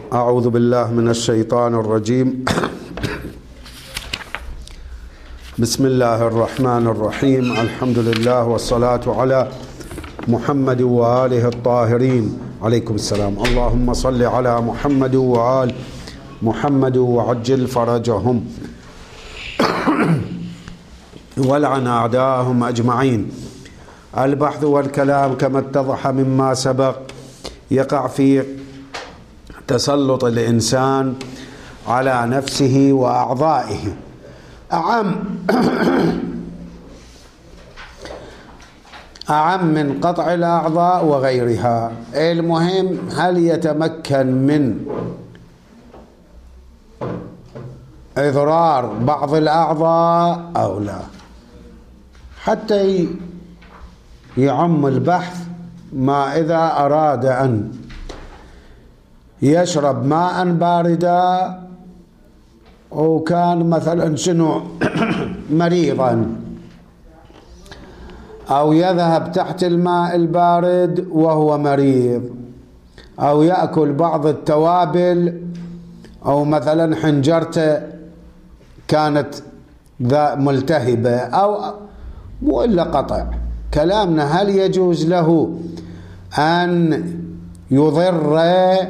أعوذ بالله من الشيطان الرجيم. بسم الله الرحمن الرحيم. الحمد لله والصلاة على محمد وآله الطاهرين. عليكم السلام. اللهم صل على محمد وآل محمد وعجل فرجهم ولعن أعداءهم أجمعين. البحث والكلام كما اتضح مما سبق يقع في تسلط الإنسان على نفسه وأعضائه أعم من قطع الأعضاء وغيرها. المهم هل يتمكن من إضرار بعض الأعضاء أو لا. حتى يعم البحث، ما إذا أراد أن يشرب ماء باردا وكان مثلا مريضا، أو يذهب تحت الماء البارد وهو مريض، أو يأكل بعض التوابل، أو مثلا حنجرته كانت ملتهبة أو وإلا قطع. كلامنا هل يجوز له أن يضر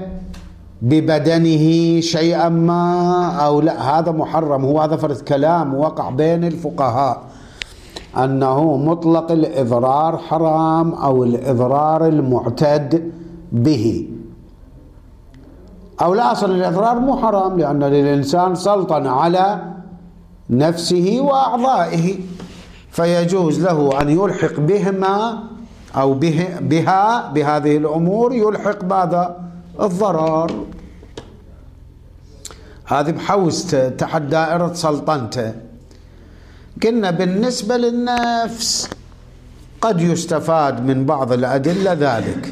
ببدنه شيئا ما أو لا؟ هذا محرم. هو هذا فرد كلام وقع بين الفقهاء أنه مطلق الإضرار حرام أو الإضرار المعتد به، أو لا، أصل الإضرار مو حرام لأن للإنسان سلطنة على نفسه وأعضائه، فيجوز له أن يلحق بهما أو بها بهذه الأمور يلحق بهذا الضرر. هذه بحوزته تحت دائرة سلطنته. قلنا بالنسبة للنفس قد يستفاد من بعض الأدلة ذلك.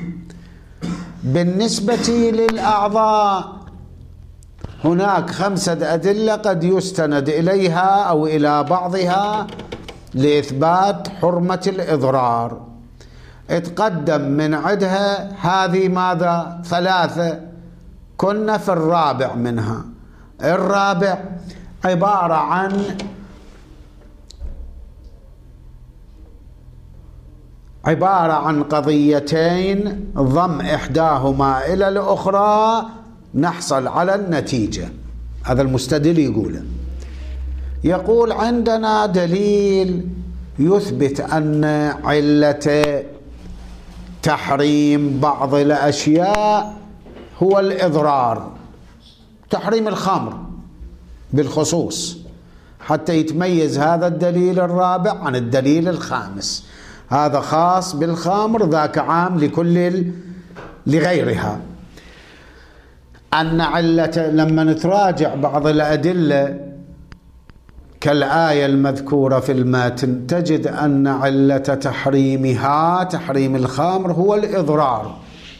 بالنسبة للأعضاء هناك 5 أدلة قد يستند إليها أو إلى بعضها لإثبات حرمة الإضرار. اتقدم من عدها هذه ماذا؟ 3. كنا في الرابع منها. الرابع عبارة عن قضيتين ضم إحداهما إلى الأخرى نحصل على النتيجة. هذا المستدل يقول عندنا دليل يثبت أن علة تحريم بعض الأشياء هو الإضرار، تحريم الخمر بالخصوص، حتى يتميز هذا الدليل الرابع عن الدليل الخامس. هذا خاص بالخمر، ذاك عام لغيرها. أن علة، لما نتراجع بعض الأدلة كالآية المذكورة في المتن تجد أن علة تحريمها، تحريم الخمر، هو الإضرار.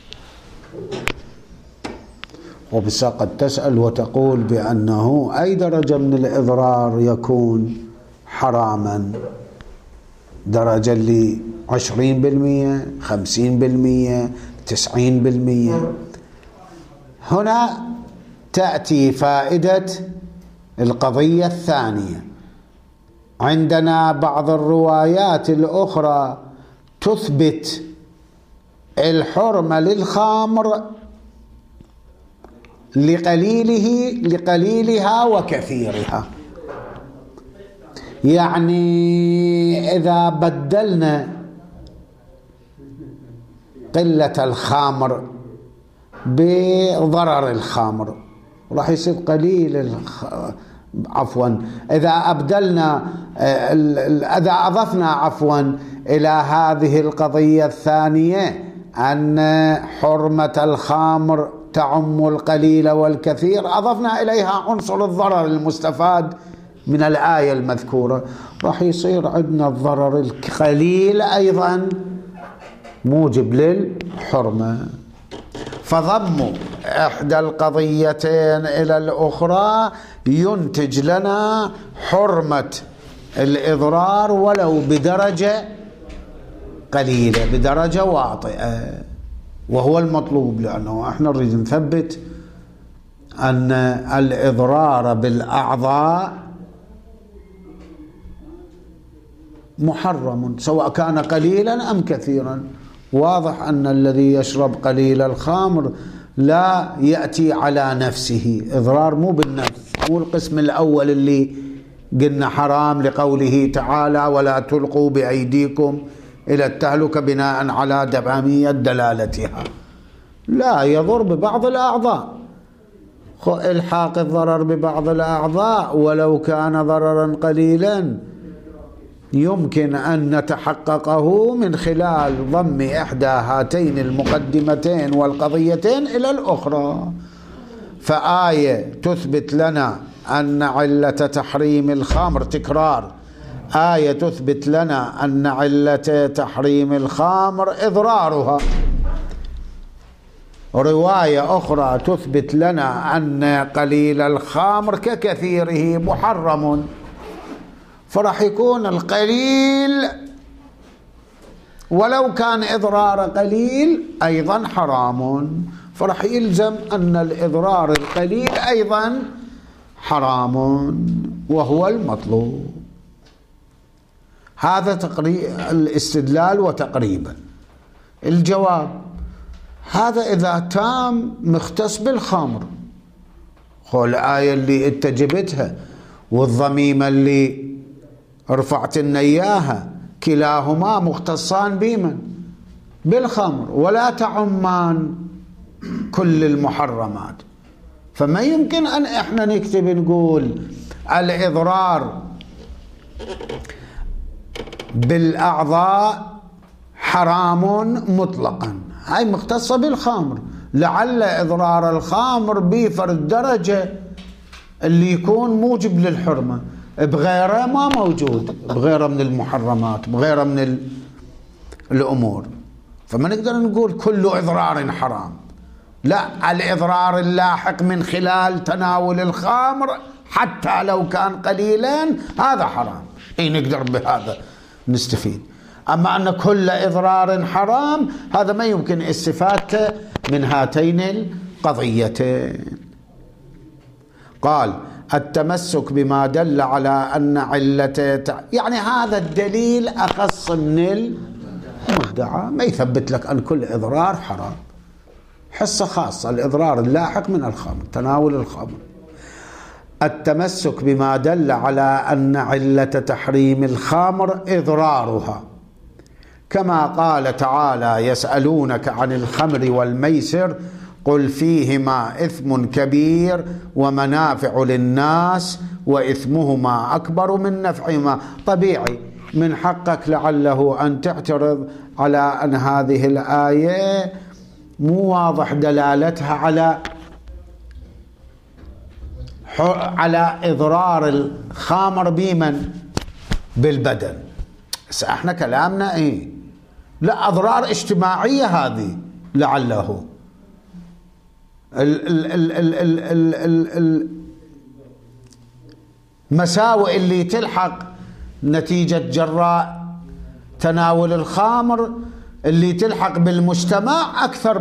وبس قد تسأل وتقول بأنه أي درجة من الإضرار يكون حراما؟ درجة اللي 20%، 50%، 90%. هنا تأتي فائدة القضية الثانية. عندنا بعض الروايات الأخرى تثبت الحرمة للخمر لقليلها وكثيرها. يعني إذا بدلنا قلة الخمر بضرر الخمر راح يصير قليل إذا أضفنا إلى هذه القضية الثانية أن حرمة الخمر تعم القليل والكثير، أضفنا إليها عنصر الضرر المستفاد من الآية المذكورة، راح يصير عندنا الضرر القليل أيضا موجب للحرمة. فضم إحدى القضيتين إلى الأخرى ينتج لنا حرمة الإضرار ولو بدرجة قليلة، بدرجة واطئة، وهو المطلوب، لأنه احنا نريد نثبت أن الإضرار بالأعضاء محرم سواء كان قليلا أم كثيرا. واضح أن الذي يشرب قليل الخمر لا يأتي على نفسه إضرار، مو بالنفس، مو القسم الأول اللي قلنا حرام لقوله تعالى ولا تلقوا بأيديكم إلى التهلكة بناء على دبامية دلالتها، لا يضر ببعض الأعضاء. إلحاق الضرر ببعض الأعضاء ولو كان ضررا قليلا يمكن أن نتحققه من خلال ضم إحدى هاتين المقدمتين والقضيتين إلى الأخرى. فآية تثبت لنا أن علة تحريم الخمر، تكرار، آية تثبت لنا أن علة تحريم الخمر إضرارها، رواية أخرى تثبت لنا أن قليل الخمر ككثيره محرم. فرح يكون القليل ولو كان إضرار قليل أيضا حرام، فرح يلزم أن الإضرار القليل أيضا حرام وهو المطلوب. هذا الاستدلال وتقريبا. الجواب هذا إذا تام مختص بالخمر، الآية اللي انت جبتها والضميمة اللي رفعت لنا إياها كلاهما مختصان بمن؟ بالخمر، ولا تعمان كل المحرمات. فما يمكن أن احنا نكتب نقول الإضرار بالأعضاء حرام مطلقا، هاي مختصة بالخمر، لعل إضرار الخمر بفرد درجة اللي يكون موجب للحرمة، بغيره ما موجود، بغيره من المحرمات، بغيره من الأمور. فما نقدر نقول كل إضرار حرام، لا، الإضرار اللاحق من خلال تناول الخمر حتى لو كان قليلا هذا حرام، اي نقدر بهذا نستفيد. أما أن كل إضرار حرام هذا ما يمكن استفادته من هاتين القضيتين. قال التمسك بما دل على أن علته، يعني هذا الدليل أخص من المدعى، ما يثبت لك أن كل إضرار حرام، حصة خاصة الإضرار اللاحق من الخمر، تناول الخمر. التمسك بما دل على أن علة تحريم الخمر إضرارها، كما قال تعالى يسألونك عن الخمر والميسر قل فيهما إثم كبير ومنافع للناس وإثمهما أكبر من نفعهما. طبيعي من حقك لعله أن تعترض على أن هذه الآية مو واضح دلالتها على إضرار الخمر بمن؟ بالبدن. بس احنا كلامنا ايه؟ لا، أضرار اجتماعية هذه لعله المساوئ اللي تلحق نتيجة جراء تناول الخمر اللي تلحق بالمجتمع أكثر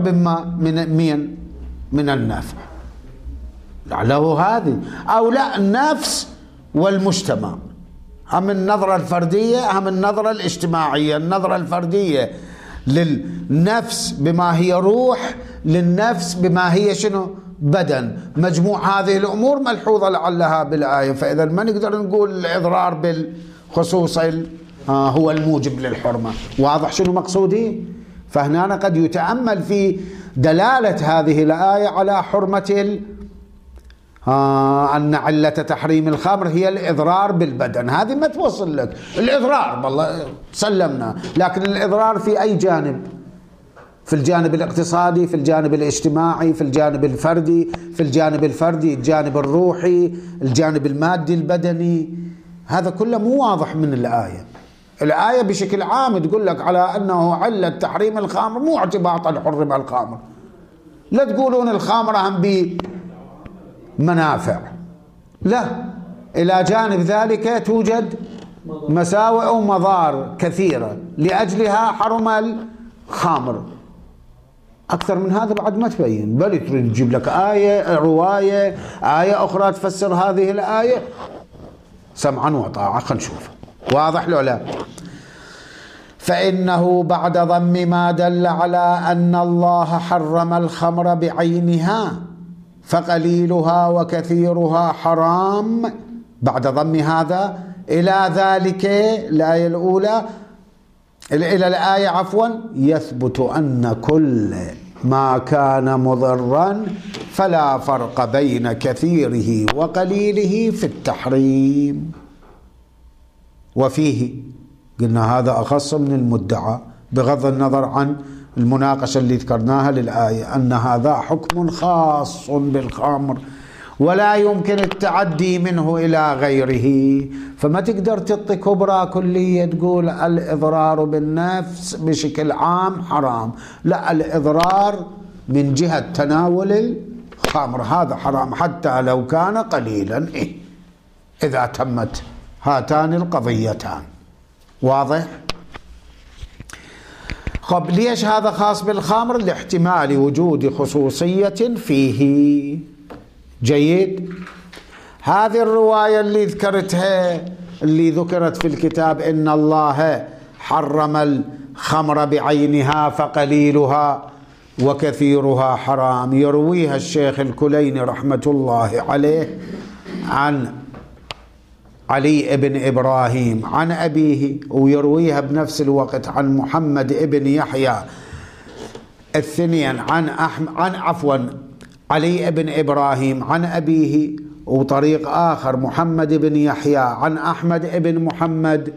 من النفع، لعله هذه، أو لا، النفس والمجتمع، هم النظرة الفردية هم النظرة الاجتماعية. النظرة الفردية للنفس بما هي روح، للنفس بما هي شنو؟ بدن. مجموع هذه الأمور ملحوظة لعلها بالآية. فإذا ما نقدر نقول الإضرار بالخصوص هو الموجب للحرمة. واضح شنو مقصودي؟ فهنا قد يتأمل في دلالة هذه الآية على حرمة أن علة تحريم الخمر هي الإضرار بالبدن. هذه ما توصل لك الإضرار، والله سلمنا، لكن الإضرار في أي جانب؟ في الجانب الاقتصادي، في الجانب الاجتماعي، في الجانب الفردي، في الجانب الفردي الجانب الروحي، الجانب المادي البدني. هذا كله مو واضح من الآية. الآية بشكل عام تقول لك على أنه علة تحريم الخمر مو اعتباطا حرم الخمر. لا تقولون الخمر هم بمنافع، لا، إلى جانب ذلك توجد مساوئ ومضار كثيرة، لأجلها حرم الخمر. أكثر من هذا بعد ما تبين، بل تريد تجيب لك آية رواية آية أخرى تفسر هذه الآية، سمعا وطاعة. خلينا نشوف واضح لو لا. فإنه بعد ضم ما دل على أن الله حرم الخمر بعينها فقليلها وكثيرها حرام، بعد ضم هذا إلى ذلك الآية الأولى إلى الآية عفوا، يثبت أن كل ما كان مضرا فلا فرق بين كثيره وقليله في التحريم. وفيه قلنا هذا أخص من المدعى بغض النظر عن المناقشة اللي ذكرناها للآية، أن هذا حكم خاص بالخمر ولا يمكن التعدي منه إلى غيره. فما تقدر تعطي كبرى كلية تقول الإضرار بالنفس بشكل عام حرام، لا، الإضرار من جهة تناول الخمر هذا حرام حتى لو كان قليلا، إذا تمت هاتان القضيتان. واضح؟ طب ليش هذا خاص بالخمر؟ لاحتمال وجود خصوصية فيه. جيد. هذه الرواية اللي ذكرتها اللي ذكرت في الكتاب إن الله حرم الخمر بعينها فقليلها وكثيرها حرام، يرويها الشيخ الكليني رحمة الله عليه عن علي بن إبراهيم عن أبيه، ويرويها بنفس الوقت عن محمد بن يحيى الثنين عن علي بن إبراهيم عن أبيه، وطريق آخر محمد بن يحيى عن أحمد بن محمد،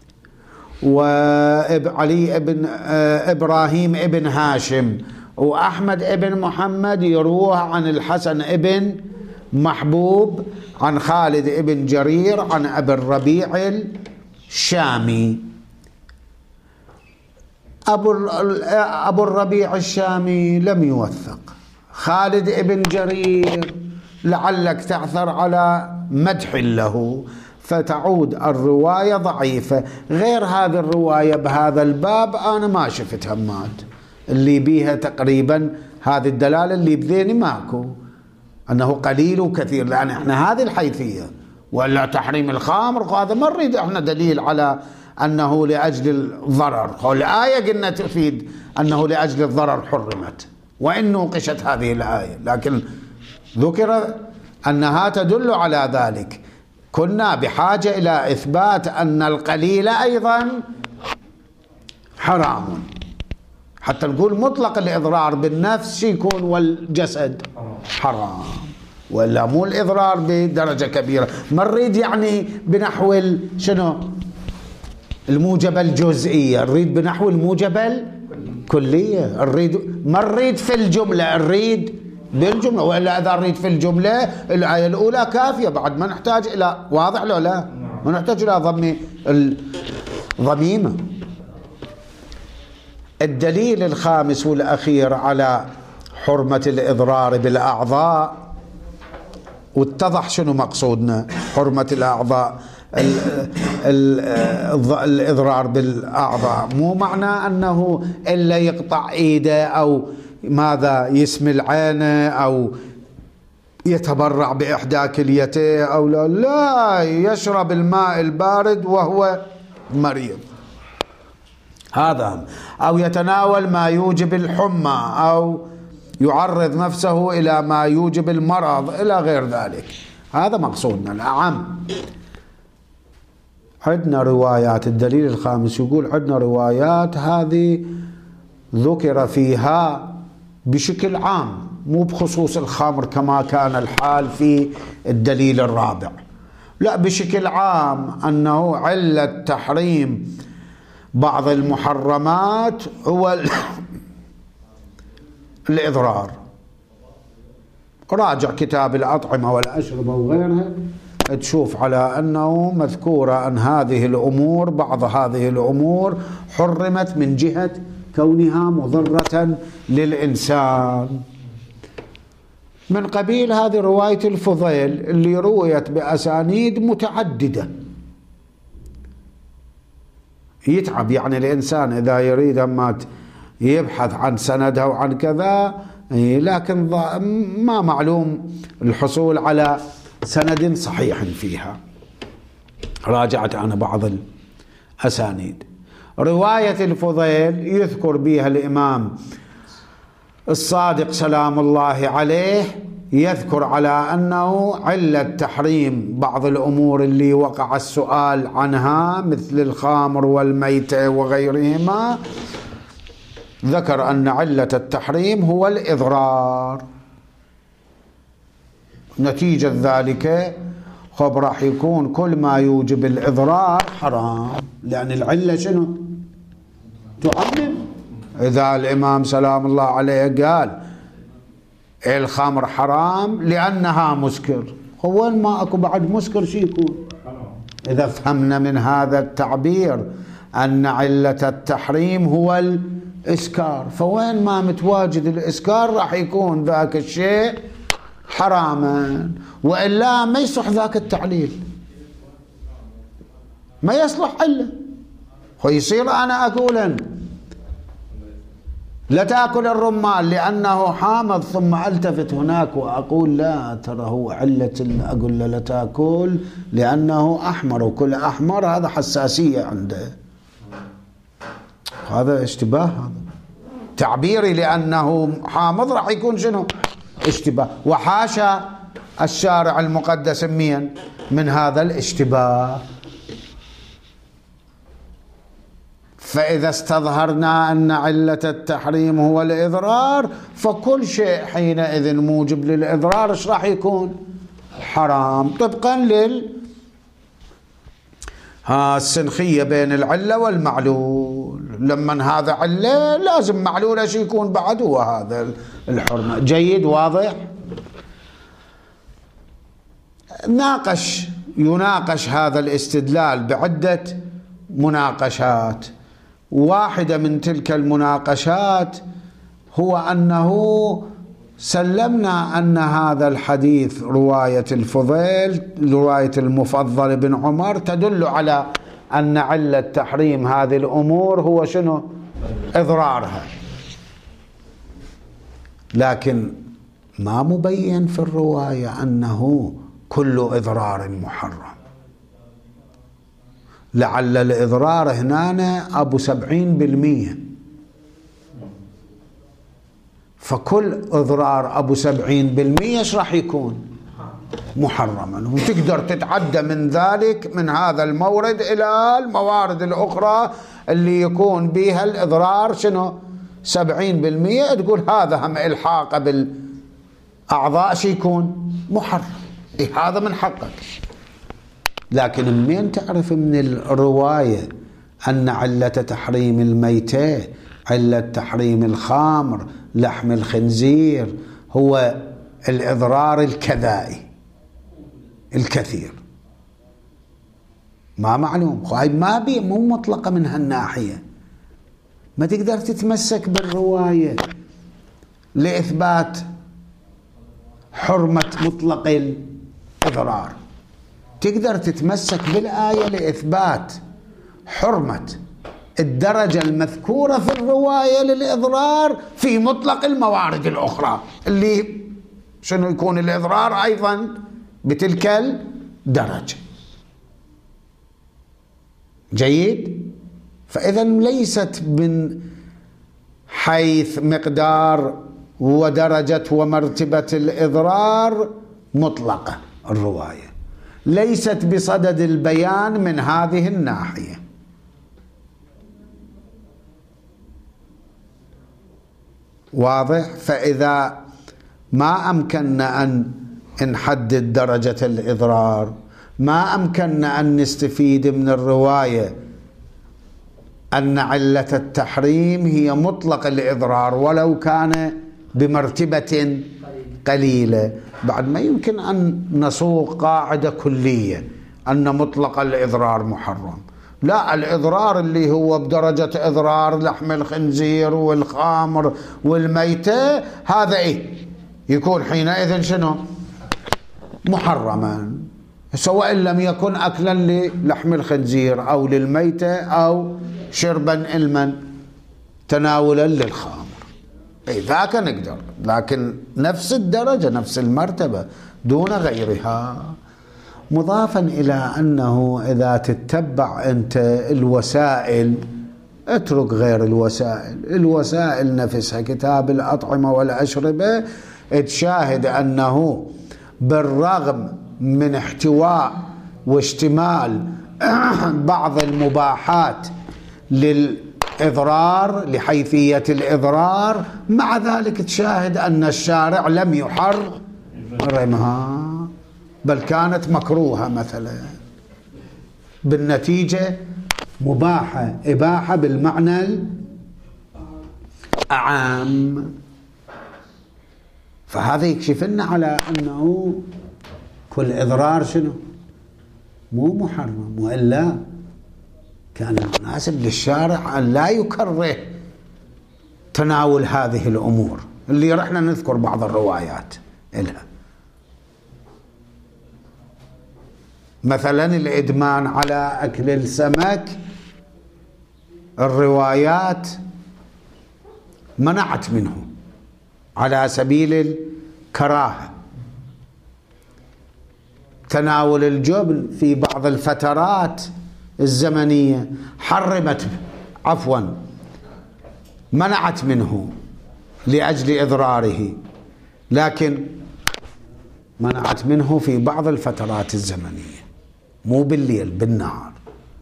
وعلي بن إبراهيم بن هاشم، وأحمد بن محمد يروها عن الحسن بن محبوب عن خالد بن جرير عن أبي الربيع الشامي. أبو الربيع الشامي لم يوثق، خالد بن جرير لعلك تعثر على مدح له فتعود الرواية ضعيفة. غير هذه الرواية بهذا الباب أنا ما شفت همات اللي بيها تقريبا هذه الدلالة اللي بذيني ماكو، أنه قليل وكثير، لأن احنا هذه الحيثية ولا تحريم الخمر وهذا ما نريد احنا دليل على أنه لأجل الضرر. الآية قلنا تفيد أنه لأجل الضرر حرمت وإن نوقشت هذه الآية، لكن ذكر أنها تدل على ذلك. كنا بحاجة إلى إثبات أن القليل أيضا حرام، حتى نقول مطلق الإضرار بالنفس يكون والجسد حرام، ولا مو الإضرار بدرجة كبيرة. ما نريد يعني بنحو شنو الموجبة الجزئية، نريد بنحو الموجبة الكلية، ما نريد في الجملة، نريد بالجملة. وإلا إذا نريد في الجملة الآية الأولى كافية، بعد ما نحتاج إلى، واضح لو لا، ما نحتاج إلى ضم الضميمة. الدليل الخامس والأخير على حرمة الإضرار بالأعضاء، واتضح شنو مقصودنا حرمة الأعضاء. الإضرار بالأعضاء مو معنى أنه إلا يقطع إيده أو ماذا يسمل عينه أو يتبرع بإحدى كليته أو لا يشرب الماء البارد وهو مريض، هذا، أو يتناول ما يوجب الحمى أو يعرض نفسه إلى ما يوجب المرض إلى غير ذلك. هذا مقصودنا الأعم. عندنا روايات، الدليل الخامس يقول عندنا روايات هذه ذكر فيها بشكل عام مو بخصوص الخمر كما كان الحال في الدليل الرابع، لا، بشكل عام أنه علة تحريم بعض المحرمات هو الإضرار. راجع كتاب الأطعمة والأشربة وغيرها تشوف على أنه مذكورة أن هذه الأمور، بعض هذه الأمور حرمت من جهة كونها مضرة للإنسان. من قبيل هذه رواية الفضيل اللي رويت بأسانيد متعددة. يتعب يعني الإنسان إذا يريد أما يبحث عن سندها وعن كذا، لكن ما معلوم الحصول على سند صحيح فيها. راجعت أنا بعض الأسانيد. رواية الفضيل يذكر بها الإمام الصادق سلام الله عليه، يذكر على أنه علة تحريم بعض الأمور اللي وقع السؤال عنها مثل الخمر والميتة وغيرهما، ذكر أن علة التحريم هو الإضرار. نتيجة ذلك خب راح يكون كل ما يوجب الإضرار حرام، لأن العلة شنو؟ تعمم. إذا الإمام سلام الله عليه قال الخمر حرام لأنها مسكر، هو ما أكو بعد مسكر شي يكون؟ إذا فهمنا من هذا التعبير أن علة التحريم هو الإسكار، فوين ما متواجد الإسكار راح يكون ذاك الشيء حراما، وإلا ما يصح ذاك التعليل، ما يصلح علة. ويصير أنا أقول لا تأكل الرمان لأنه حامض، ثم ألتفت هناك وأقول لا ترى هو علة، أقول لا تأكل لأنه أحمر، وكل أحمر هذا حساسية عنده، هذا اشتباه. هذا تعبيري لأنه حامض راح يكون شنو؟ اشتباه، وحاشا الشارع المقدس من هذا الاشتباه. فإذا استظهرنا أن علة التحريم هو الإضرار، فكل شيء حينئذ موجب للإضرار ايش راح يكون؟ حرام، طبقا السنخية بين العلة والمعلول. لما هذا علة لازم معلول ايش يكون بعد؟ هو هذا الحرمة. جيد، واضح. يناقش هذا الاستدلال بعدة مناقشات. واحدة من تلك المناقشات هو أنه سلمنا أن هذا الحديث رواية الفضيل، رواية المفضل بن عمر، تدل على أن علة تحريم هذه الأمور هو شنو؟ إضرارها، لكن ما مبين في الرواية أنه كل إضرار محرم. لعل الإضرار هنا أبو 70%، فكل إضرار أبو 70% ايش راح يكون؟ محرما. وتقدر تتعدى من ذلك، من هذا المورد إلى الموارد الأخرى اللي يكون بها الإضرار شنو؟ 70%، تقول هذا هم إلحاق بالأعضاء شي يكون محرم. هذا من حقك. لكن منين تعرف من الرواية أن علة تحريم الميتة، علة تحريم الخمر، لحم الخنزير هو الإضرار الكذائي الكثير؟ ما معلوم. هاي مو مطلقة من هالناحية. ما تقدر تتمسك بالرواية لإثبات حرمة مطلق الإضرار، تقدر تتمسك بالآية لإثبات حرمة الدرجة المذكورة في الرواية للإضرار في مطلق الموارد الأخرى اللي شنو يكون الإضرار أيضا بتلك الدرجة. جيد. فإذا ليست من حيث مقدار ودرجة ومرتبة الإضرار مطلقة الرواية، ليست بصدد البيان من هذه الناحية. واضح. فإذا ما أمكننا أن نحدد درجة الإضرار، ما أمكننا أن نستفيد من الرواية أن علة التحريم هي مطلق الإضرار ولو كان بمرتبة قليلة، بعد ما يمكن أن نسوق قاعدة كلية أن مطلق الإضرار محرم. لا، الإضرار اللي هو بدرجة إضرار لحم الخنزير والخمر والميتة هذا يكون حينئذ شنو؟ محرما، سواء لم يكن أكلا للحم الخنزير أو للميتة أو شربا إلما تناولا للخمر، ذاك نقدر، لكن نفس الدرجة نفس المرتبة دون غيرها. مضافا إلى أنه إذا تتبع أنت الوسائل، اترك غير الوسائل نفسها، كتاب الأطعمة والأشربة، تشاهد أنه بالرغم من احتواء واشتمال بعض المباحات للإضرار لحيثية الإضرار، مع ذلك تشاهد أن الشارع لم يحرمها بل كانت مكروهة مثلا، بالنتيجة مباحة، إباحة بالمعنى الأعام. فهذا يكشف لنا على أنه كل إضرار شنو؟ مو محرم، وإلا كان المناسب للشارع أن لا يكره تناول هذه الأمور اللي رحنا نذكر بعض الروايات إلها، مثلا الإدمان على أكل السمك، الروايات منعت منه على سبيل الكراهة. تناول الجبن في بعض الفترات الزمنية منعت منه لأجل إضراره، لكن منعت منه في بعض الفترات الزمنية، مو بالليل، بالنهار.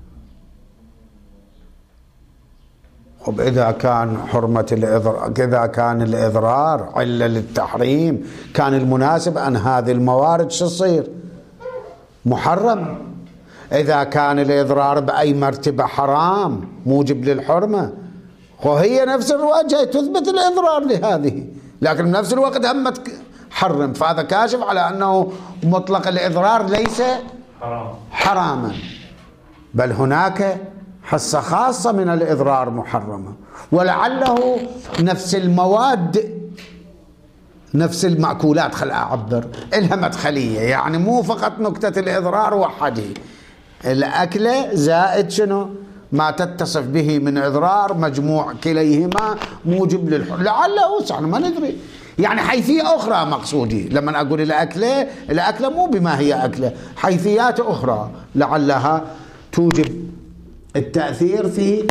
خب إذا كان إذا كان الإضرار علة للتحريم، كان المناسب أن هذه الموارد شو تصير؟ محرم. إذا كان الإضرار بأي مرتبة حرام موجب للحرمة، وهي نفس الوجه تثبت الإضرار لهذه، لكن بنفس الوقت هم حرم، فهذا كاشف على أنه مطلق الإضرار ليس حراما، بل هناك حصة خاصة من الإضرار محرمة، ولعله نفس المواد نفس المأكولات، خل أعبر إلها مدخلية، يعني مو فقط نكتة الإضرار وحده، الأكلة زائد شنو ما تتصف به من إضرار، مجموع كليهما موجب للحرمة، لعله يعني ما ندري، يعني حيثية أخرى مقصودي لما أقول الأكلة مو بما هي أكلة، حيثيات أخرى لعلها توجب التأثير في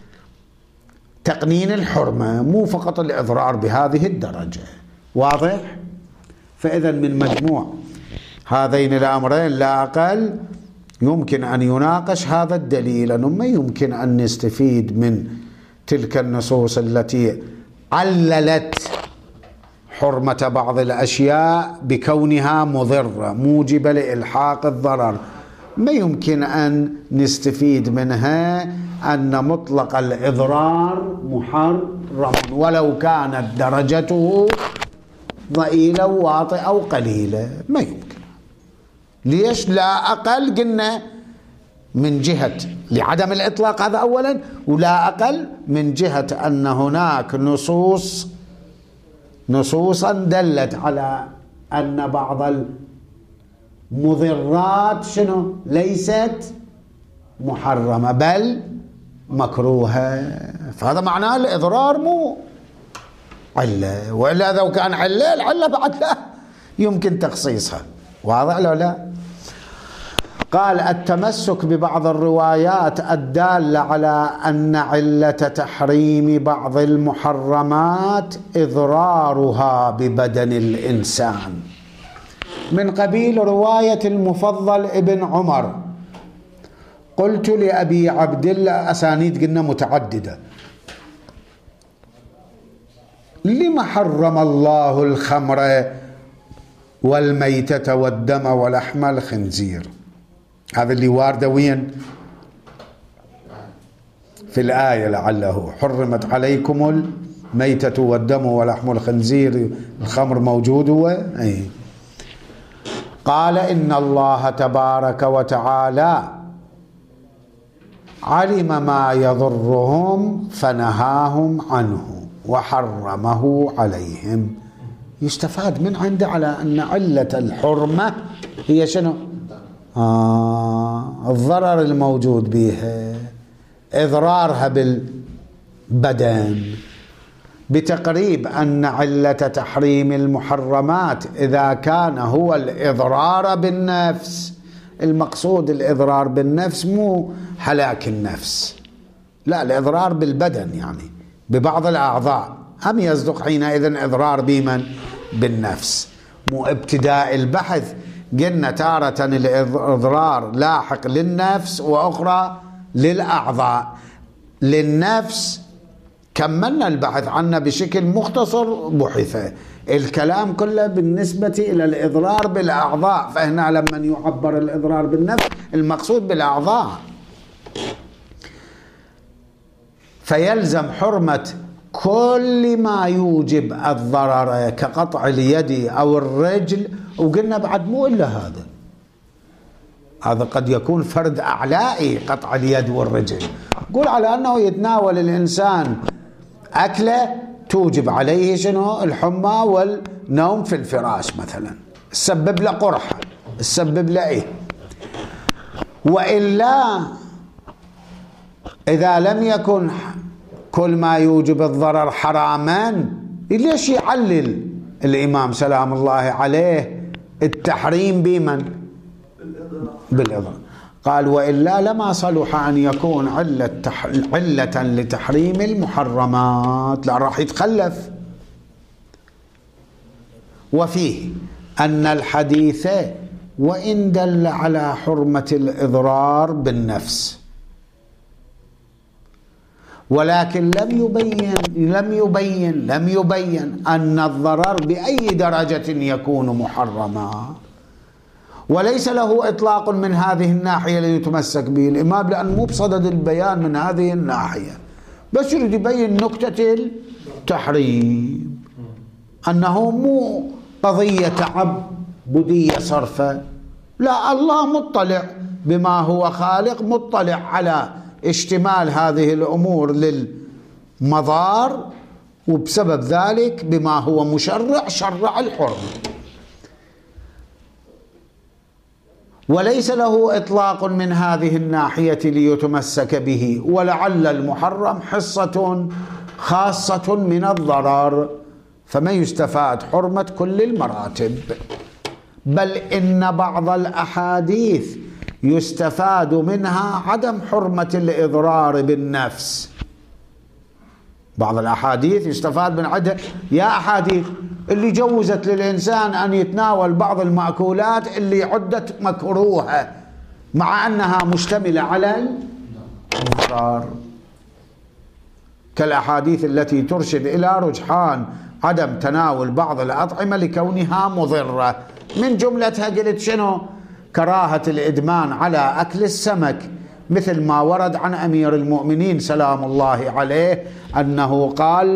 تقنين الحرمة، مو فقط الإضرار بهذه الدرجة. واضح؟ فإذا من مجموع هذين الأمرين لا أقل يمكن أن يناقش هذا الدليل، أنه ما يمكن أن نستفيد من تلك النصوص التي عللت حرمة بعض الأشياء بكونها مضرة موجبة لإلحاق الضرر، ما يمكن أن نستفيد منها أن مطلق الإضرار محرم ولو كانت درجته ضئيلة واطئة أو قليلة، ما يمكن. ليش؟ لا أقل قلنا من جهة لعدم الإطلاق، هذا أولا، ولا أقل من جهة أن هناك نصوصا دلت على أن بعض المضرات شنو ليست محرمة بل مكروهة، فهذا معناه الإضرار مو علة، وإلا لو كان علة العلة بعد لا يمكن تخصيصها. واضح لو لا؟ قال التمسك ببعض الروايات الدالة على أن علة تحريم بعض المحرمات إضرارها ببدن الإنسان، من قبيل رواية المفضل ابن عمر: قلت لأبي عبد الله، أسانيد قلنا متعددة، لما حرم الله الخمر والميتة والدم ولحم الخنزير؟ هذا اللي وارده وين في الآية، لعله حرمت عليكم الميتة والدم ولحم الخنزير، الخمر موجود قال إن الله تبارك وتعالى علم ما يضرهم فنهاهم عنه وحرمه عليهم. يستفاد من عنده على أن علة الحرمة هي شنو؟ الضرر الموجود بها، إضرارها بدن، بتقريب أن علة تحريم المحرمات إذا كان هو الإضرار بالنفس. المقصود الإضرار بالنفس مو هلاك النفس، لا، الإضرار بالبدن يعني ببعض الأعضاء. أم يصدق حينئذ إضرار بمن؟ بالنفس. مو ابتداء البحث قلنا تارة الإضرار لاحق للنفس وأخرى للأعضاء. للنفس كملنا البحث عنه بشكل مختصر، بحث الكلام كله بالنسبة إلى الإضرار بالأعضاء. فهنا لما يعبر الإضرار بالنفس المقصود بالأعضاء، فيلزم حرمة كل ما يوجب الضرر كقطع اليد أو الرجل. وقلنا بعد مو إلا هذا قد يكون فرد أعلائي قطع اليد والرجل. قول على أنه يتناول الإنسان أكله توجب عليه شنو؟ الحمى والنوم في الفراش مثلا، تسبب له قرحة، تسبب له إيه. وإلا إذا لم يكن كل ما يوجب الضرر حراما، ليش يعلل الإمام سلام الله عليه التحريم بمن؟ بالإضرار. قال وإلا لما صلح أن يكون علة لتحريم المحرمات، لا راح يتخلف. وفيه أن الحديث وإن دل على حرمة الإضرار بالنفس، ولكن لم يبين أن الضرر بأي درجة يكون محرما، وليس له إطلاق من هذه الناحية ليتمسك به الإمام، لأن مو بصدد البيان من هذه الناحية، بس يريد يبين نكتة التحريم، أنه مو قضية تعبدية صرفة، لا، الله مطلع بما هو خالق، مطلع على اشتمال هذه الأمور للمضار، وبسبب ذلك بما هو مشرع شرع الحرمة، وليس له إطلاق من هذه الناحية ليتمسك به، ولعل المحرم حصة خاصة من الضرر، فما يستفاد حرمة كل المراتب. بل إن بعض الأحاديث يستفاد منها عدم حرمة الإضرار بالنفس. بعض الأحاديث يستفاد من عدم، يا أحاديث اللي جوزت للإنسان أن يتناول بعض المأكولات اللي عدت مكروهة مع أنها مشتملة على الضرر، كالأحاديث التي ترشد إلى رجحان عدم تناول بعض الأطعمة لكونها مضرة. من جملتها قلت شنو؟ كراهة الإدمان على أكل السمك، مثل ما ورد عن أمير المؤمنين سلام الله عليه أنه قال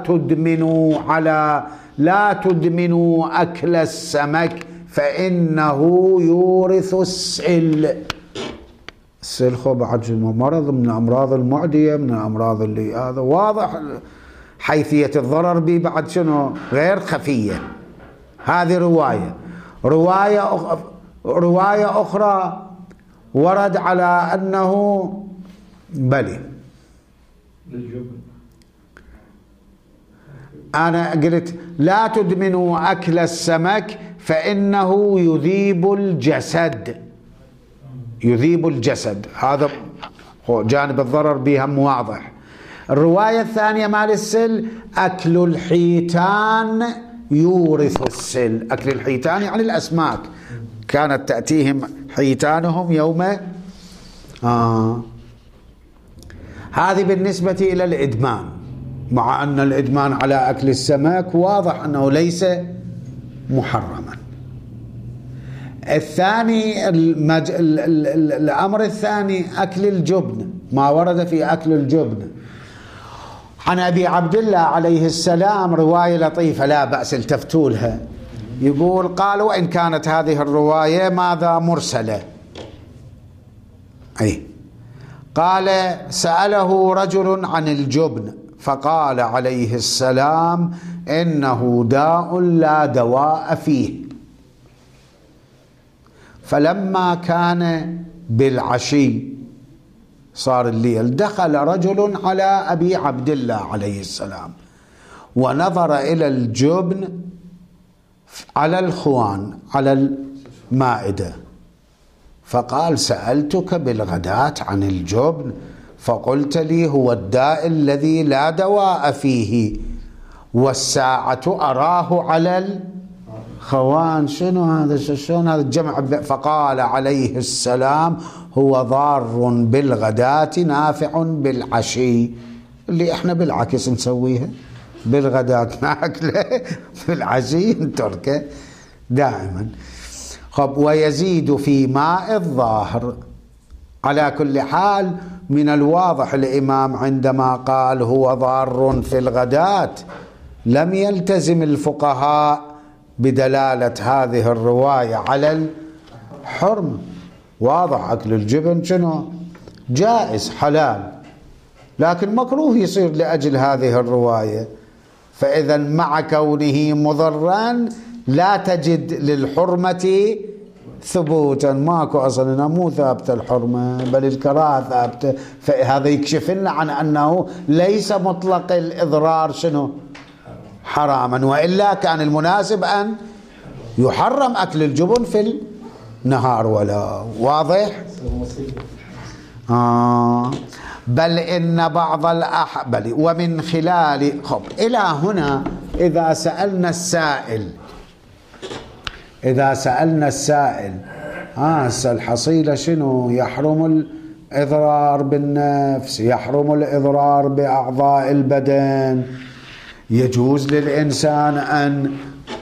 لا تدمنوا أكل السمك فإنه يورث السل. السل بعد مرض من الأمراض المعدية، من الأمراض اللي هذا واضح حيثية الضرر به بعد شنو غير خفية. هذه رواية أخرى ورد على أنه بلي، أنا قلت لا تدمنوا أكل السمك فإنه يذيب الجسد، هذا جانب الضرر بهم واضح. الرواية الثانية مال السل أكل الحيتان يورث السل، أكل الحيتان يعني الأسماك، كانت تأتيهم حيتانهم يوم هذه بالنسبة إلى الإدمان، مع أن الإدمان على أكل السمك واضح أنه ليس محرما. الثاني الأمر الثاني أكل الجبن، ما ورد في أكل الجبن عن أبي عبد الله عليه السلام، رواية لطيفة لا بأس التفتوا لها، يقول قال وإن كانت هذه الرواية ماذا مرسلة، قال سأله رجل عن الجبن فقال عليه السلام إنه داء لا دواء فيه، فلما كان بالعشي صار الليل، دخل رجل على أبي عبد الله عليه السلام ونظر إلى الجبن على الخوان على المائدة، فقال: سألتك بالغداة عن الجبن فقلت لي هو الداء الذي لا دواء فيه، والساعة أراه على الخوان. شنو هذا؟ شلون هذا الجمع؟ فقال عليه السلام: هو ضار بالغداة نافع بالعشي. اللي احنا بالعكس نسويها، بالغداة ناكله بالعشي نتركه دائما. خب، ويزيد في ماء الظاهر. على كل حال من الواضح الإمام عندما قال هو ضار في الغداة لم يلتزم الفقهاء بدلالة هذه الرواية على الحرمة. واضح أكل الجبن شنو؟ جائز حلال، لكن مكروه يصير لأجل هذه الرواية. فإذا مع كونه مضرا لا تجد للحرمة ثبوتا، ماكو أصلا، مو ثابتة الحرمة بل الكراهة ثابتة. فهذا يكشف لنا عن أنه ليس مطلق الإضرار شنو؟ حراما، وإلا كان المناسب أن يحرم أكل الجبن في النهار. ولا واضح؟ بل إن بعض بل ومن خلال خب إلى هنا إذا سألنا السائل الحصيلة شنو؟ يحرم الإضرار بالنفس، يحرم الإضرار بأعضاء البدن، يجوز للإنسان أن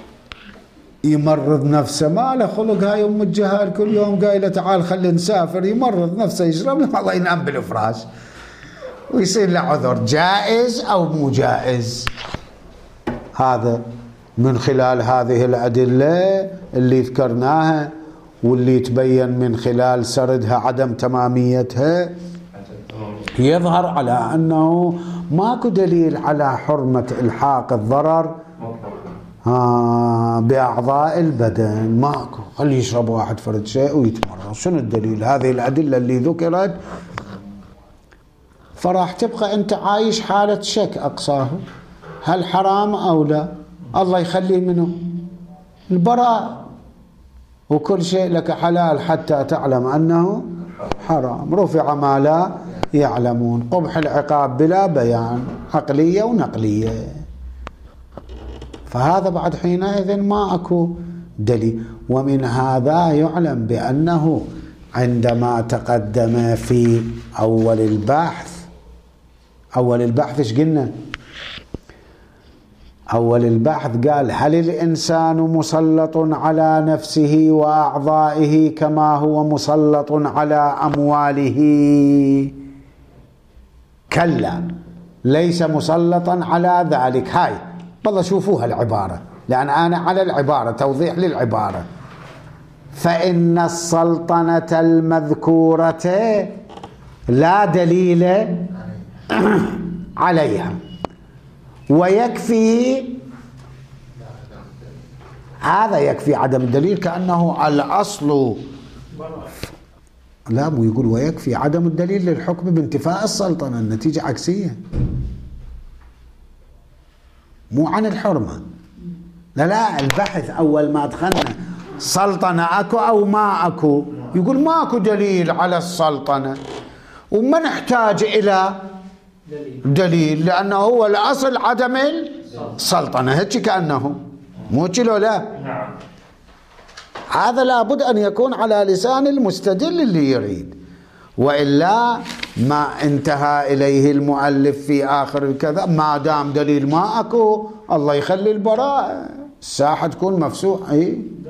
يمرض نفسه، ما له خلق. هاي أم الجهال كل يوم قايلة تعال خلي نسافر، يمرض نفسه، يشرب له الله ينام بالفراش ويصير له عذر. جائز أو مو جائز؟ هذا من خلال هذه الأدلة اللي ذكرناها واللي تبين من خلال سردها عدم تماميتها، يظهر على أنه ماكو دليل على حرمة إلحاق الضرر بأعضاء البدن. ماكو. خلي يشرب واحد فرد شيء ويتمرض. شنو الدليل؟ هذه الأدلة اللي ذكرت. فراح تبقى أنت عايش حالة شك أقصاه، هل حرام أو لا؟ الله يخلي منه البراء، وكل شيء لك حلال حتى تعلم أنه حرام. رفع ما لا يعلمون. قبح العقاب بلا بيان، عقلية ونقلية. فهذا بعد حينئذ ما أكو دليل. ومن هذا يعلم بأنه عندما تقدم في أول البحث إيش قلنا؟ أول البحث قال: هل الإنسان مسلط على نفسه وأعضائه كما هو مسلط على أمواله؟ كلا، ليس مسلطا على ذلك. هاي والله شوفوها العبارة، لأن أنا على العبارة توضيح للعبارة. فإن السلطنة المذكورة لا دليل عليها، ويكفي هذا، يكفي عدم الدليل، كأنه الأصل. لا، مو يقول ويكفي عدم الدليل للحكم بانتفاء السلطنة، النتيجة عكسية، مو عن الحرمة. لا البحث أول ما دخلنا سلطنة أكو أو ما أكو، يقول ماكو دليل على السلطنة وما نحتاج إلى دليل، لأنه هو الأصل عدم السلطنة. هيك كأنه مو كيلو. لا، هذا لابد أن يكون على لسان المستدل اللي يريد، وإلا ما انتهى إليه المؤلف في آخر الكذا. ما دام دليل ما أكو، الله يخلي البراءة، الساحة تكون مفسوحة.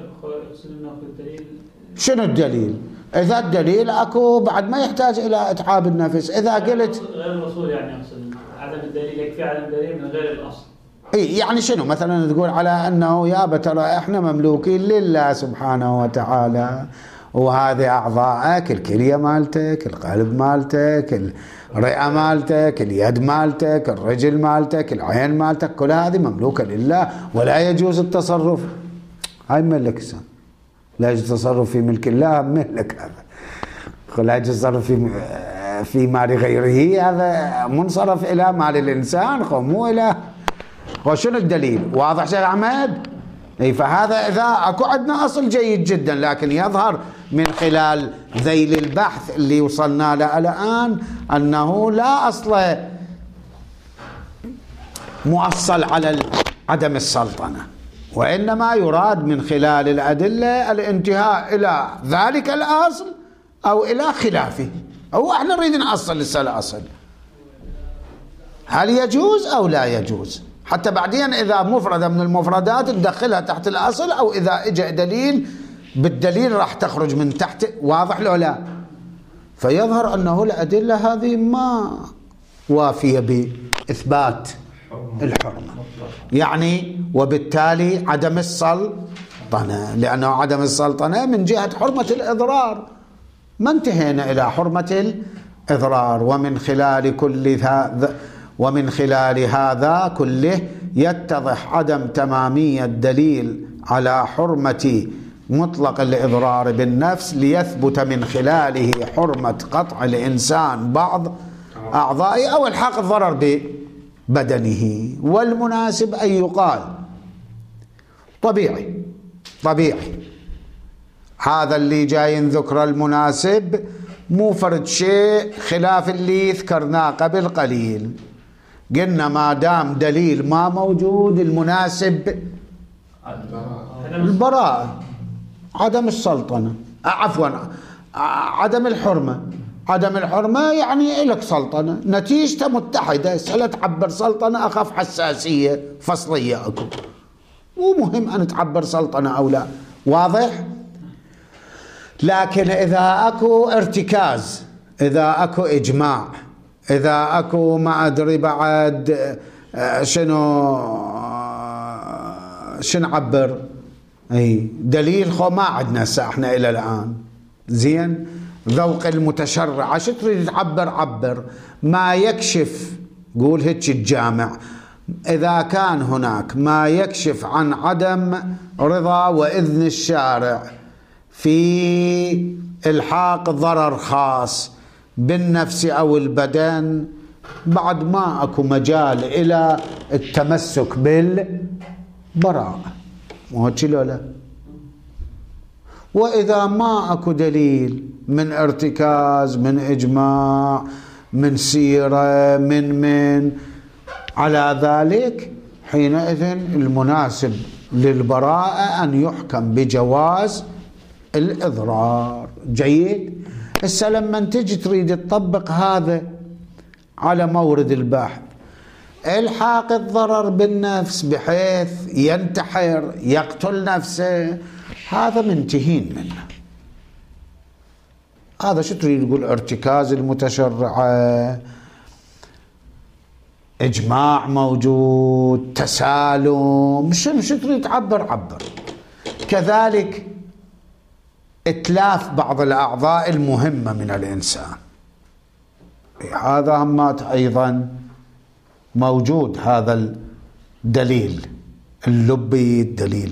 شنو الدليل؟ إذا الدليل أكو بعد ما يحتاج إلى إتعاب النفس. إذا قلت غير الوصول، يعني أقصد عدم الدليل يكفي عدم الدليل من غير الأصل. يعني شنو مثلا تقول على أنه يا ترى إحنا مملوكين لله سبحانه وتعالى، وهذه أعضاءك، الكلية مالتك، القلب مالتك، الرئة مالتك، اليد مالتك، الرجل مالتك، العين مالتك، كل هذه مملوكة لله ولا يجوز التصرف. هاي ملك الإنسان، لا يجوز التصرف في ملك الله، ملك هذا. لا يجوز التصرف في في مال غيره، هذا منصرف إلى مال الإنسان مو إلى. وشنو الدليل؟ واضح شيخ أحمد؟ فهذا إذا أكو عندنا أصل جيد جدا، لكن يظهر من خلال ذيل البحث اللي وصلنا له الآن أنه لا أصل مؤصل على عدم السلطنة، وإنما يراد من خلال الأدلة الانتهاء إلى ذلك الأصل أو إلى خلافه. أو احنا نريد نأصل الأصل، هل يجوز أو لا يجوز، حتى بعدين إذا مفردة من المفردات تدخلها تحت الأصل، أو إذا إجا دليل بالدليل راح تخرج من تحت. واضح لو لا؟ فيظهر أنه الأدلة هذه ما وافية بإثبات الحرمة، يعني وبالتالي عدم السلطنة، لأنه عدم السلطنة من جهة حرمة الإضرار، ما انتهينا إلى حرمة الإضرار. ومن خلال هذا كله يتضح عدم تمامية الدليل على حرمة مطلق الإضرار بالنفس، ليثبت من خلاله حرمة قطع الإنسان بعض أعضائه أو الحاق الضرر ببدنه. والمناسب أن يقال طبيعي هذا اللي جاي ذكر المناسب مو فرد شيء خلاف اللي ذكرناه قبل قليل. قلنا ما دام دليل ما موجود، المناسب البراءة، عدم السلطنة، عفوا عدم الحرمة. عدم الحرمة يعني لك سلطنة، نتيجته متحدة، سهلة تعبر سلطنة، أخف حساسية فصلية أكو، مو مهم أن تعبر سلطنة أو لا. واضح؟ لكن إذا أكو ارتكاز، إذا أكو إجماع، إذا أكو ما أدري بعد شنو عبر دليل ما عندنا احنا إلى الآن. زين، ذوق المتشرع شو تريد تعبر؟ عبر ما يكشف، قول هيك الجامع، إذا كان هناك ما يكشف عن عدم رضا وإذن الشارع في إلحاق ضرر خاص بالنفس أو البدن، بعد ما أكو مجال إلى التمسك بالبراءة. مو لا؟ وإذا ما أكو دليل من ارتكاز، من إجماع، من سيرة، من على ذلك، حينئذ المناسب للبراءة أن يحكم بجواز الإضرار. جيد. هسه لما تجي تريد تطبق هذا على مورد البحث، الحاق الضرر بالنفس بحيث ينتحر يقتل نفسه، هذا منتهين منه. هذا شو تريد تقول؟ ارتكاز المتشرعة، إجماع موجود، تسالم، شو تريد تعبر؟ عبر. كذلك إتلاف بعض الأعضاء المهمة من الإنسان، هذا همات أيضا موجود، هذا الدليل اللبي، الدليل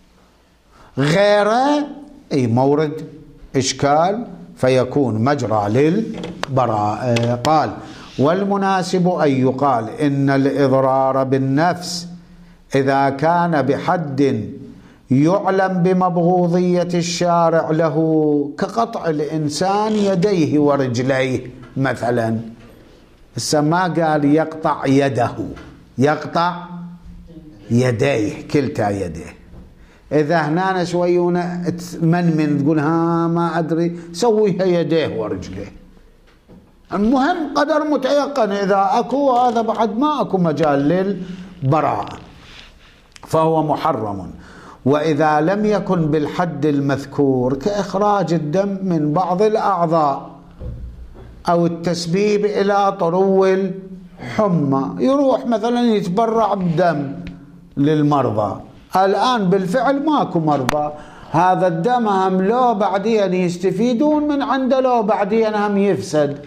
غيره مورد إشكال فيكون مجرى للبراءة. قال: والمناسب أن يقال إن الإضرار بالنفس إذا كان بحد يعلم بمبغوضية الشارع له، كقطع الإنسان يديه ورجليه مثلا. ما قال يقطع يده، يقطع يديه، كلتا يديه. إذا هنا شويونا من تقول ها ما أدري، سويها يديه ورجليه. المهم قدر متيقن، إذا أكو هذا بعد ما أكو مجال للبراءة فهو محرم. وإذا لم يكن بالحد المذكور كإخراج الدم من بعض الأعضاء أو التسبيب إلى طرو الحمى، يروح مثلا يتبرع بدم للمرضى، الآن بالفعل ماكو مرضى، هذا الدم هم لو بعدين يستفيدون من عنده، لو بعدين هم يفسد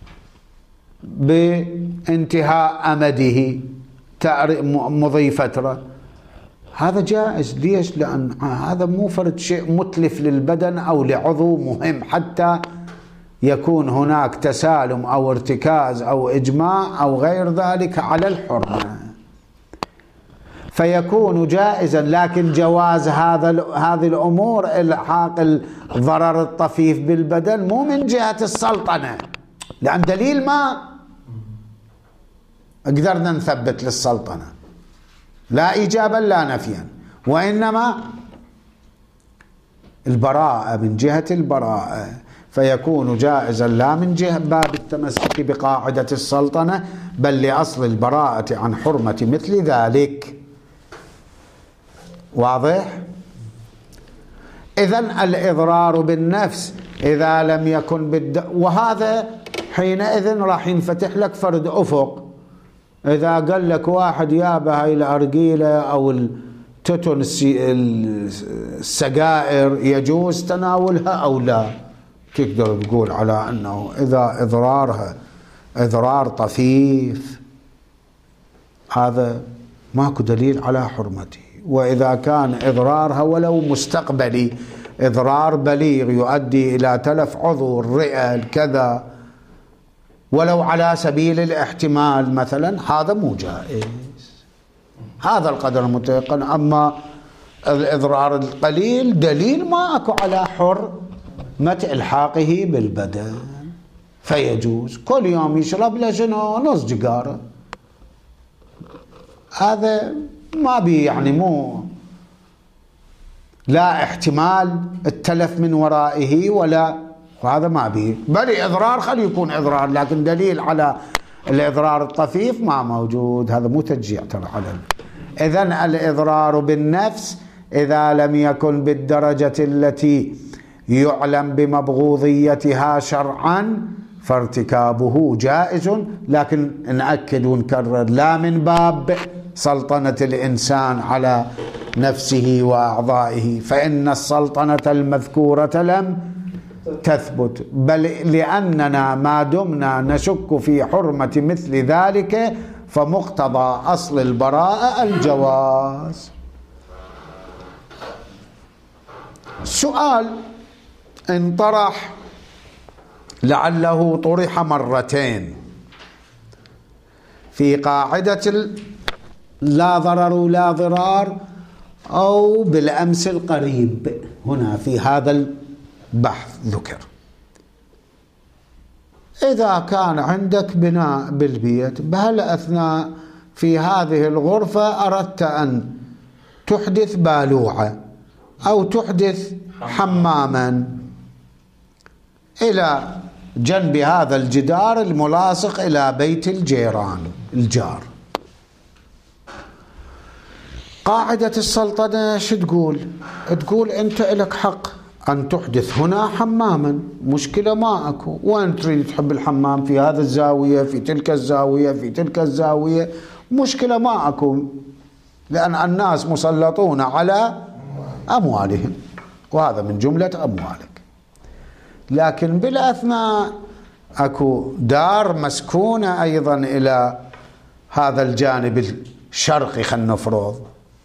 بانتهاء أمده مضي فترة، هذا جائز. ليش؟ لأن هذا مو فرد شيء متلف للبدن أو لعضو مهم حتى يكون هناك تسالم أو ارتكاز أو إجماع أو غير ذلك على الحرمة، فيكون جائزا. لكن جواز هذه الأمور إلحاق الضرر الطفيف بالبدن مو من جهة السلطنة، لأن دليل ما قدرنا نثبت للسلطنة لا إيجابا لا نفيا، وإنما البراءة من جهة البراءة، فيكون جائزا لا من جهة باب التمسك بقاعدة السلطنة بل لأصل البراءة عن حرمة مثل ذلك. واضح؟ إذن الإضرار بالنفس إذا لم يكن وهذا حينئذ راح ينفتح لك فرد أفق. إذا قال لك واحد يابه هاي الأرجيلة أو التتن السجائر يجوز تناولها أو لا، تقدر تقول على أنه إذا إضرارها إضرار طفيف هذا ماكو دليل على حرمته، وإذا كان إضرارها ولو مستقبلي إضرار بليغ يؤدي إلى تلف عضو الرئة الكذا ولو على سبيل الاحتمال مثلا هذا مو جائز، هذا القدر المتيقن. أما الإضرار القليل دليل ما أكو على حرمة إلحاقه بالبدن، فيجوز كل يوم يشرب له شنو نص جقارة، هذا ما بي يعني مو لا احتمال التلف من ورائه ولا، وهذا ما بي بل إضرار خلي يكون إضرار، لكن دليل على الإضرار الطفيف ما موجود، هذا مو تشجيع ترى على. إذن الإضرار بالنفس إذا لم يكن بالدرجة التي يعلم بمبغوضيتها شرعا فارتكابه جائز، لكن نأكد ونكرر لا من باب سلطنة الإنسان على نفسه وأعضائه، فإن السلطنة المذكورة لم تثبت، بل لأننا ما دمنا نشك في حرمة مثل ذلك فمقتضى أصل البراءة الجواز. سؤال انطرح لعله طرح مرتين في قاعدة لا ضرر ولا ضرار أو بالأمس القريب، هنا في هذا البحث ذكر إذا كان عندك بناء بالبيت بهل أثناء في هذه الغرفة أردت أن تحدث بالوعة أو تحدث حماما إلى جنب هذا الجدار الملاصق إلى بيت الجار، قاعدة السلطنة شو تقول؟ تقول أنت لك حق أن تحدث هنا حماما، مشكلة ما أكو، وين تريد تحب الحمام؟ في هذا الزاوية، في تلك الزاوية، في تلك الزاوية، مشكلة ما أكو، لأن الناس مسلطون على أموالهم وهذا من جملة أموالك. لكن بالأثناء أكو دار مسكونة أيضا إلى هذا الجانب الشرقي، خلنا نفرض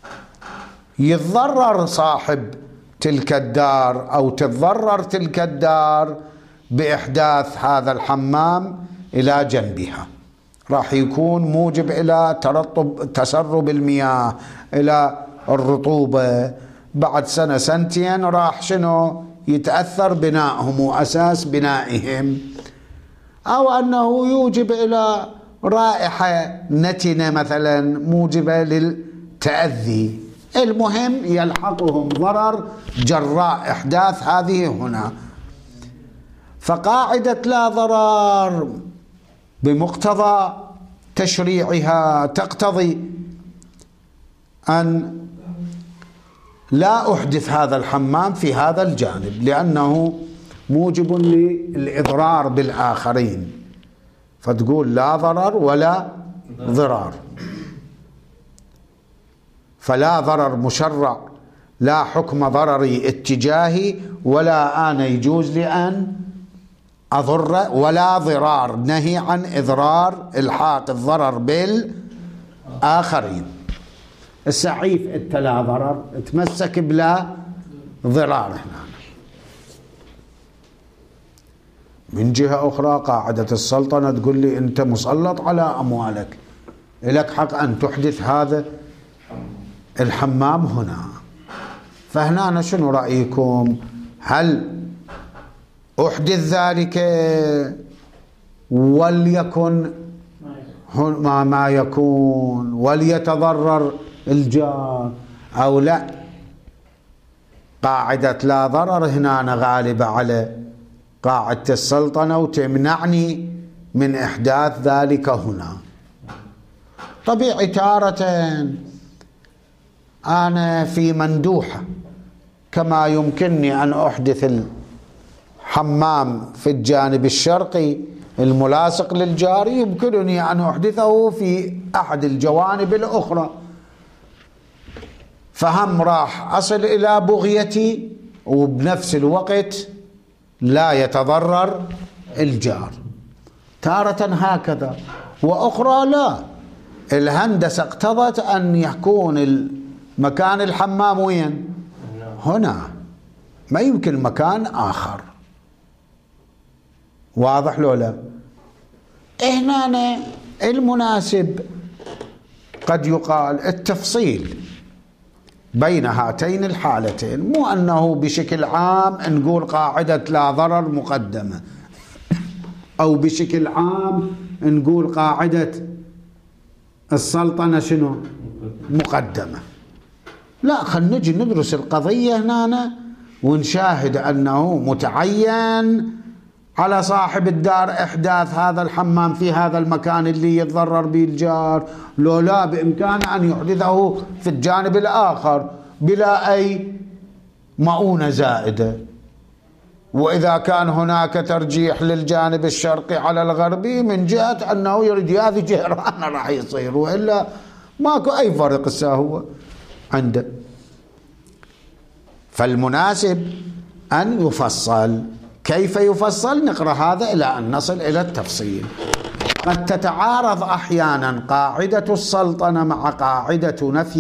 يتضرر صاحب تلك الدار أو تتضرر تلك الدار بإحداث هذا الحمام إلى جنبها، راح يكون موجب إلى تسرب المياه، إلى الرطوبة، بعد سنة سنتين راح شنو يتأثر بنائهم وأساس بنائهم، أو أنه يوجب إلى رائحة نتنة مثلا موجبة للتأذي، المهم يلحقهم ضرر جراء إحداث هذه هنا. فقاعدة لا ضرر بمقتضى تشريعها تقتضي أن لا أحدث هذا الحمام في هذا الجانب لأنه موجب للإضرار بالآخرين، فتقول لا ضرر ولا ضرار، فلا ضرر مشرع، لا حكم ضرري اتجاهي، ولا أنا يجوز لأن أضر، ولا ضرار نهي عن إضرار إلحاق الضرر بالآخرين. السعيف انت لا ضرر تمسك بلا ضرار هنا، من جهة أخرى قاعدة السلطنة تقول لي أنت مسلط على أموالك، لك حق أن تحدث هذا الحمام هنا. فهنا شنو رأيكم؟ هل أحدث ذلك وليكن ما يكون وليتضرر الجار أو لا؟ قاعدة لا ضرر هنا غالبة على قاعدة السلطنة وتمنعني من إحداث ذلك هنا. طبيعي تارة أنا في مندوحة كما يمكنني أن أحدث الحمام في الجانب الشرقي الملاصق للجار، يمكنني أن أحدثه في أحد الجوانب الأخرى، فهم راح أصل إلى بغيتي وبنفس الوقت لا يتضرر الجار. تارة هكذا وأخرى لا، الهندسة اقتضت أن يكون مكان الحمام وين؟ هنا، ما يمكن مكان آخر. واضح لو لا؟ هنا المناسب قد يقال التفصيل بين هاتين الحالتين، مو أنه بشكل عام نقول قاعدة لا ضرر مقدمة أو بشكل عام نقول قاعدة السلطنة شنو مقدمة. لا، خلينا نجي ندرس القضية هنا ونشاهد أنه متعين على صاحب الدار إحداث هذا الحمام في هذا المكان اللي يتضرر به الجار، لو لا بإمكانه أن يحدثه في الجانب الآخر بلا أي مؤونة زائدة. وإذا كان هناك ترجيح للجانب الشرقي على الغربي من جهة أنه يريد هذه جهران راح يصير، وإلا ماكو أي فرق هو عنده. فالمناسب أن يفصل. كيف يفصل؟ نقرأ هذا إلى أن نصل إلى التفصيل. قد تتعارض أحيانا قاعدة السلطنة مع قاعدة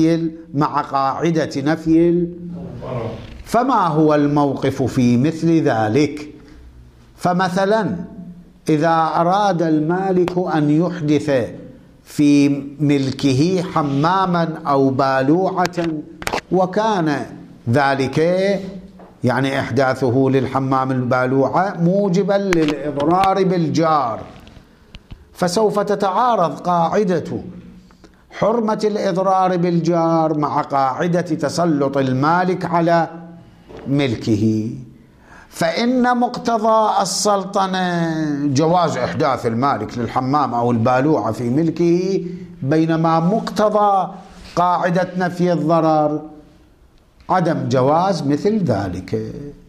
نفي فما هو الموقف في مثل ذلك؟ فمثلا إذا أراد المالك أن يحدث في ملكه حماما أو بالوعة، وكان ذلك يعني إحداثه للحمام البالوعة موجبا للإضرار بالجار، فسوف تتعارض قاعدة حرمة الإضرار بالجار مع قاعدة تسلط المالك على ملكه. فإن مقتضى السلطنة جواز إحداث المالك للحمام أو البالوعة في ملكه، بينما مقتضى قاعدة نفي الضرر عدم جواز مثل ذلك.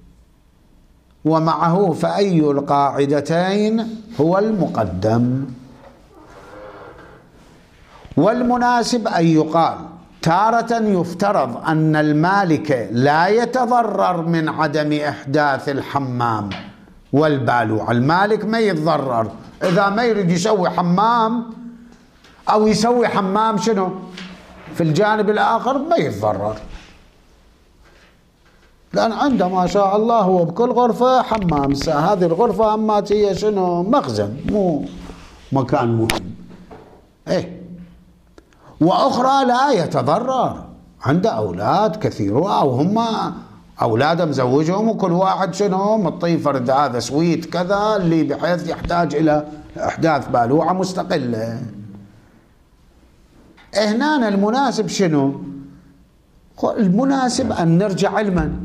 ومعه فأي القاعدتين هو المقدم؟ والمناسب أن يقال تارة يفترض أن المالك لا يتضرر من عدم إحداث الحمام والبالوعة، المالك ما يتضرر إذا ما يريد يسوي حمام أو يسوي حمام شنو في الجانب الآخر ما يتضرر، لأن عنده ما شاء الله هو بكل غرفة حمام. هذه الغرفة أمات هي شنو مخزن، مو مكان مهم. وأخرى لا يتضرر، عنده أولاد كثيرون أو هم أولاده مزوجهم وكل واحد شنو مطي فرد هذا سويت كذا اللي بحيث يحتاج إلى إحداث بالوعة مستقلة. هنا المناسب شنو؟ المناسب أن نرجع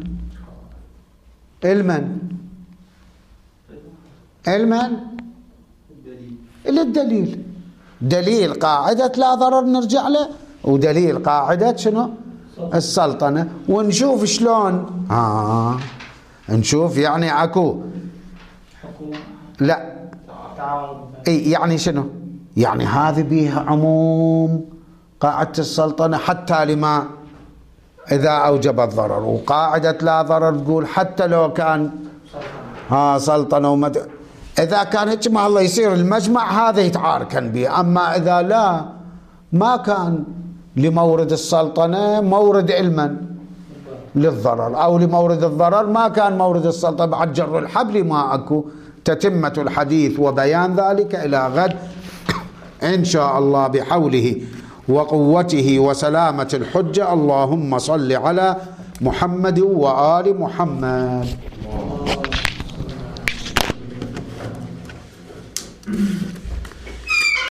للدليل. دليل قاعدة لا ضرر نرجع له، ودليل قاعدة شنو السلطنة، ونشوف شلون نشوف يعني اكو لا يعني شنو يعني هذه بيها عموم قاعدة السلطنة حتى لما إذا أوجب الضرر، وقاعدة لا ضرر تقول حتى لو كان سلطنة إذا كان هيك ما الله يصير المجمع هذا يتعاركن به. أما إذا لا ما كان لمورد السلطنة مورد علما للضرر، أو لمورد الضرر ما كان مورد السلطنة، بعد جر الحبل ما أكو تتمة الحديث وبيان ذلك إلى غد إن شاء الله بحوله وقوته وسلامة الحجة. اللهم صل على محمد وآل محمد.